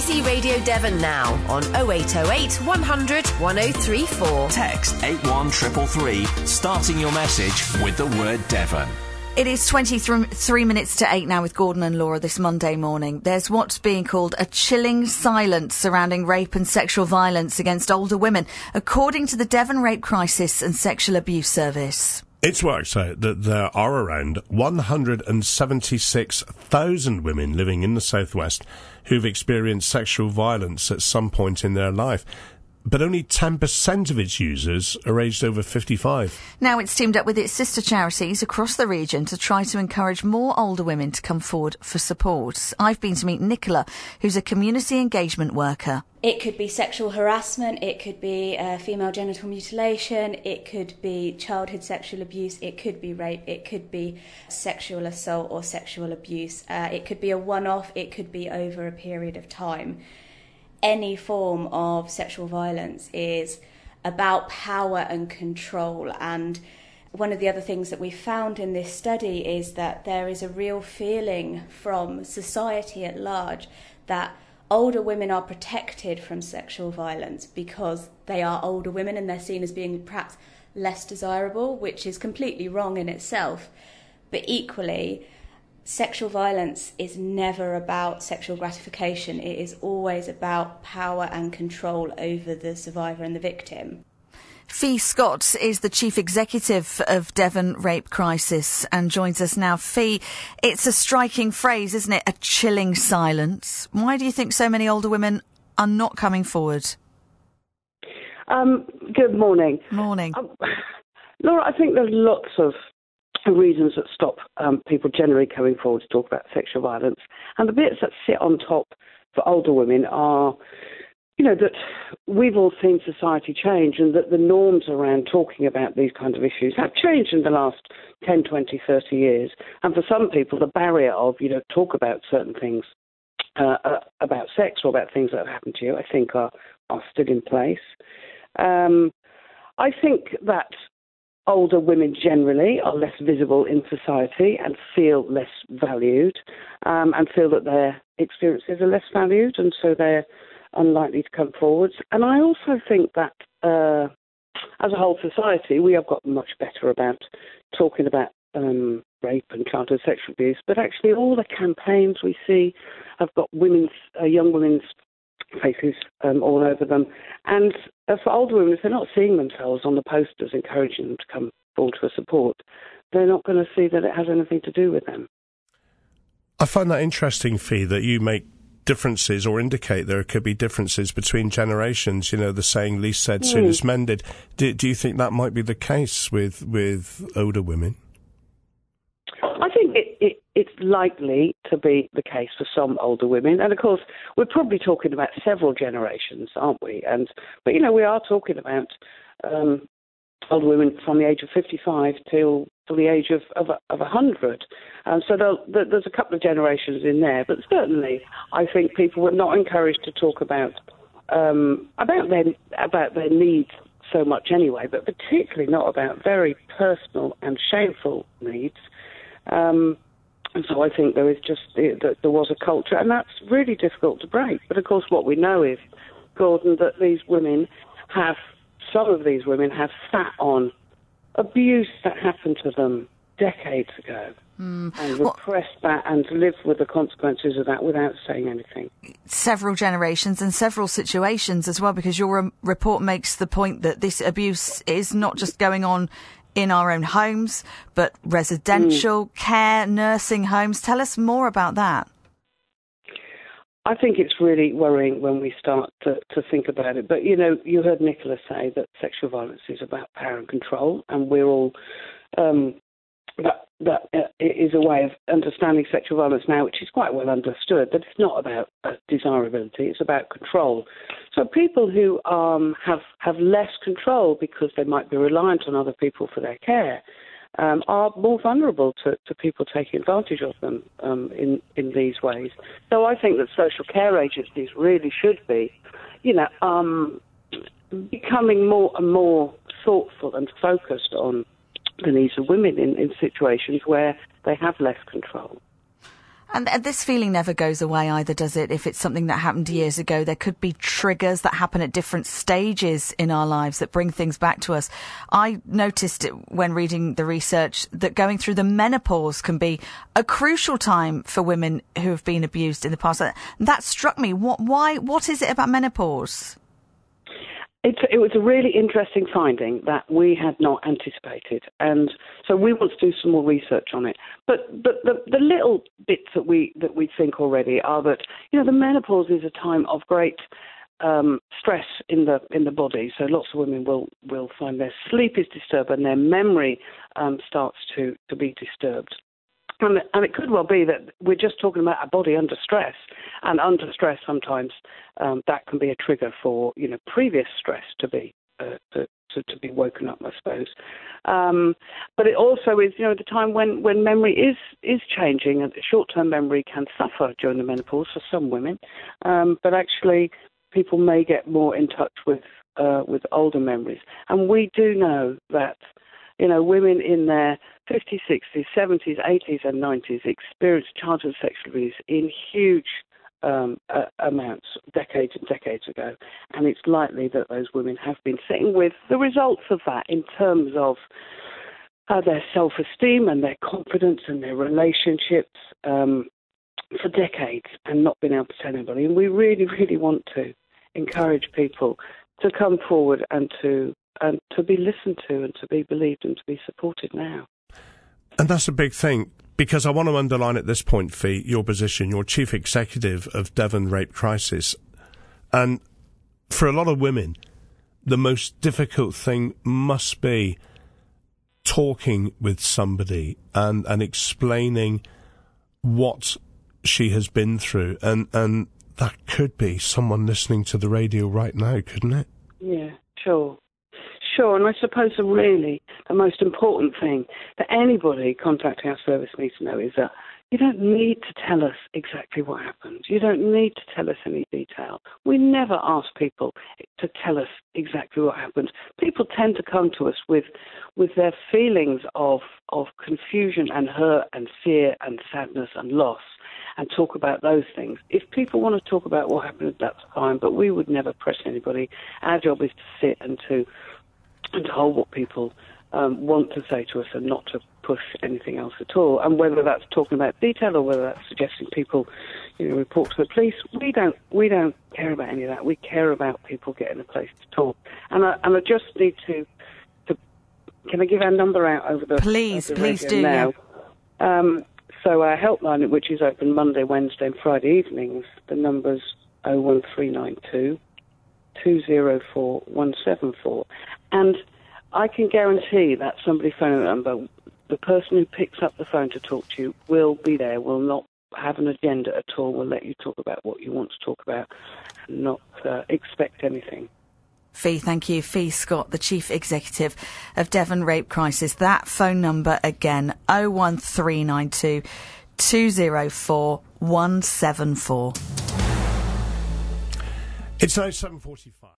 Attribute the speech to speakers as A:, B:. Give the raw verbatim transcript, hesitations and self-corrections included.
A: C Radio Devon now on oh eight oh eight, one hundred, one oh three four.
B: Text eight one three three three, starting your message with the word Devon.
C: It is twenty-three minutes to eight now with Gordon and Laura this Monday morning. There's what's being called a chilling silence surrounding rape and sexual violence against older women, according to the Devon Rape Crisis and Sexual Abuse Service.
D: It's worked out that there are around one hundred seventy-six thousand women living in the southwest who've experienced sexual violence at some point in their life. But only ten percent of its users are aged over fifty-five.
C: Now it's teamed up with its sister charities across the region to try to encourage more older women to come forward for support. I've been to meet Nicola, who's a community engagement worker.
E: It could be sexual harassment, it could be uh, female genital mutilation, it could be childhood sexual abuse, it could be rape, it could be sexual assault or sexual abuse. Uh, it could be a one-off, it could be over a period of time. Any form of sexual violence is about power and control, and one of the other things that we found in this study is that there is a real feeling from society at large that older women are protected from sexual violence because they are older women and they're seen as being perhaps less desirable, which is completely wrong in itself. But equally, sexual violence is never about sexual gratification. It is always about power and control over the survivor and the victim.
C: Fee Scott is the Chief Executive of Devon Rape Crisis and joins us now. Fee, it's a striking phrase, isn't it? A chilling silence. Why do you think so many older women are not coming forward?
F: Um, good morning.
C: Morning.
F: Um, Laura, I think there's lots of reasons that stop um, people generally coming forward to talk about sexual violence. And the bits that sit on top for older women are, you know, that we've all seen society change and that the norms around talking about these kinds of issues have changed in the last ten, twenty, thirty years. And for some people, the barrier of, you know, talk about certain things, uh, uh, about sex or about things that have happened to you, I think are, are still in place. Um, I think that older women generally are less visible in society and feel less valued um, and feel that their experiences are less valued, and so they're unlikely to come forwards. And I also think that uh, as a whole society, we have got much better about talking about um, rape and childhood sexual abuse, but actually all the campaigns we see have got women's, uh, young women's faces um, all over them. And uh, for older women, if they're not seeing themselves on the posters encouraging them to come forward for support, they're not going to see that it has anything to do with them.
D: I find that interesting, Fee, that you make differences or indicate there could be differences between generations. You know, the saying, least said,
F: Mm.
D: soonest mended. Do, do you think that might be the case with, with older women?
F: I think it, it, it's likely to be the case for some older women. And, of course, we're probably talking about several generations, aren't we? And But, you know, we are talking about um, older women from the age of fifty-five till, till the age of, of, of one hundred. Um, so there, there's a couple of generations in there. But certainly I think people were not encouraged to talk about um, about their, about their needs so much anyway, but particularly not about very personal and shameful needs. Um, and so I think there is just that there was a culture, and that's really difficult to break. But of course, what we know is, Gordon, that these women have, some of these women have sat on abuse that happened to them decades ago mm. and repressed well, that and lived with the consequences of that without saying anything.
C: Several generations and several situations as well, because your um, report makes the point that this abuse is not just going on in our own homes, but residential mm. care, nursing homes. Tell us more about that.
F: I think it's really worrying when we start to, to think about it. But, you know, you heard Nicola say that sexual violence is about power and control, and we're all... Um, that, that uh, is a way of understanding sexual violence now, which is quite well understood, that it's not about uh, desirability, it's about control. So people who um, have, have less control because they might be reliant on other people for their care um, are more vulnerable to, to people taking advantage of them um, in, in these ways. So I think that social care agencies really should be, you know, um, becoming more and more thoughtful and focused on the needs of women in, in situations where they have less control.
C: And uh, this feeling never goes away either, does it? If it's something that happened years ago, there could be triggers that happen at different stages in our lives that bring things back to us. I noticed it when reading the research that going through the menopause can be a crucial time for women who have been abused in the past. That struck me. What, why, what is it about menopause?
F: It's, it was a really interesting finding that we had not anticipated, and so we want to do some more research on it. But but the, the little bits that we that we think already are that, you know, the menopause is a time of great um, stress in the in the body. So lots of women will will find their sleep is disturbed and their memory um, starts to to be disturbed. And, and it could well be that we're just talking about our body under stress, and under stress sometimes um, that can be a trigger for, you know, previous stress to be uh, to, to to be woken up, I suppose. Um, but it also is, you know, the time when, when memory is is changing, and short-term memory can suffer during the menopause for some women. Um, but actually, people may get more in touch with uh, with older memories, and we do know that, you know, women in their fifties, sixties, seventies, eighties and nineties experience childhood sexual abuse in huge um, uh, amounts, decades and decades ago. And it's likely that those women have been sitting with the results of that in terms of uh, their self-esteem and their confidence and their relationships um, for decades and not been able to tell anybody. And we really, really want to encourage people to come forward and to and to be listened to and to be believed and to be supported now.
D: And that's a big thing, because I want to underline at this point, Fee, your position. You're chief executive of Devon Rape Crisis. And for a lot of women, the most difficult thing must be talking with somebody and, and explaining what she has been through. And, and that could be someone listening to the radio right now, couldn't it?
F: Yeah, sure. Sure, and I suppose the really the most important thing that anybody contacting our service needs to know is that you don't need to tell us exactly what happened. You don't need to tell us any detail. We never ask people to tell us exactly what happened. People tend to come to us with with their feelings of of confusion and hurt and fear and sadness and loss, and talk about those things. If people want to talk about what happened, that's fine, but we would never press anybody. Our job is to sit and to and to hold what people um, want to say to us and not to push anything else at all. And whether that's talking about detail or whether that's suggesting people, you know, report to the police, we don't we don't care about any of that. We care about people getting a place to talk. And I, and I just need to, to can I give our number out over the
C: please
F: over the
C: please do
F: now?
C: Yeah.
F: Um, so our helpline, which is open Monday, Wednesday, and Friday evenings, the number's oh one three nine two, two oh four, one seven four. And I can guarantee that somebody phoning the number, the person who picks up the phone to talk to you will be there, will not have an agenda at all, will let you talk about what you want to talk about, and not uh, expect anything.
C: Fee, thank you. Fee Scott, the Chief Executive of Devon Rape Crisis. That phone number again, oh one three nine two, two oh four, one seven four.
D: It's now seven forty-five.